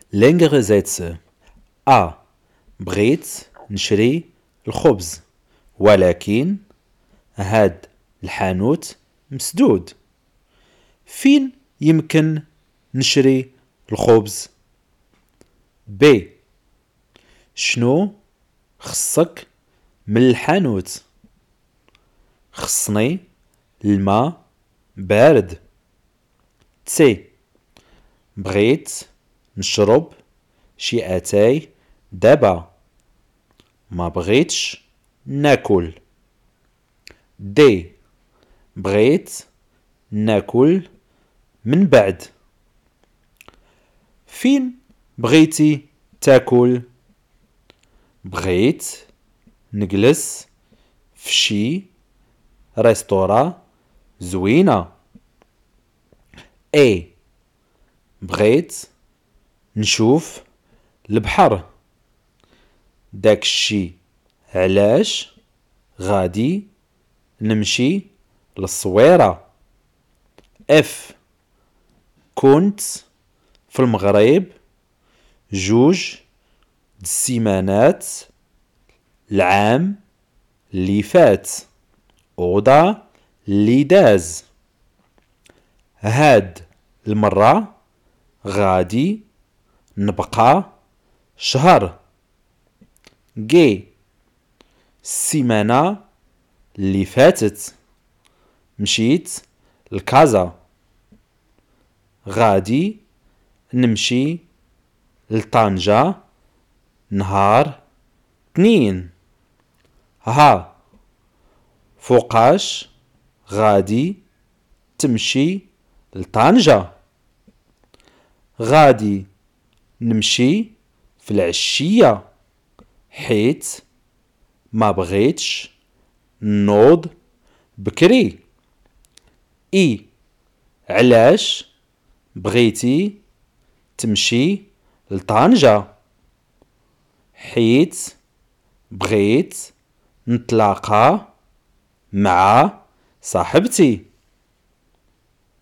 L'Ingersetze A. بغيت نشري الخبز ولكن هاد الحانوت مسدود. فين يمكن نشري الخبز؟ ب. شنو خصك من الحانوت؟ خصني الماء بارد. ت. بغيت نشرب شي اتاي دابا، ما بغيتش ناكل. دي. بغيت ناكل من بعد. فين بغيتي تاكل؟ بغيت نجلس في شي ريستورا زوينة. اي. بغيت نشوف البحر، داكشي علاش غادي نمشي للصويرة. اف. كنت في المغرب 2 السيمانات العام اللي فات، وغدا اللي داز. هاد المرة غادي نبقى شهر. جي. السيمانة اللي فاتت مشيت لكازا، غادي نمشي لطنجة نهار 2. ها. فوقاش غادي تمشي لطنجة؟ غادي نمشي في العشية حيت ما بغيتش نوض بكري. اي. علاش بغيتي تمشي لطنجة؟ حيت بغيت نتلاقى مع صاحبتي.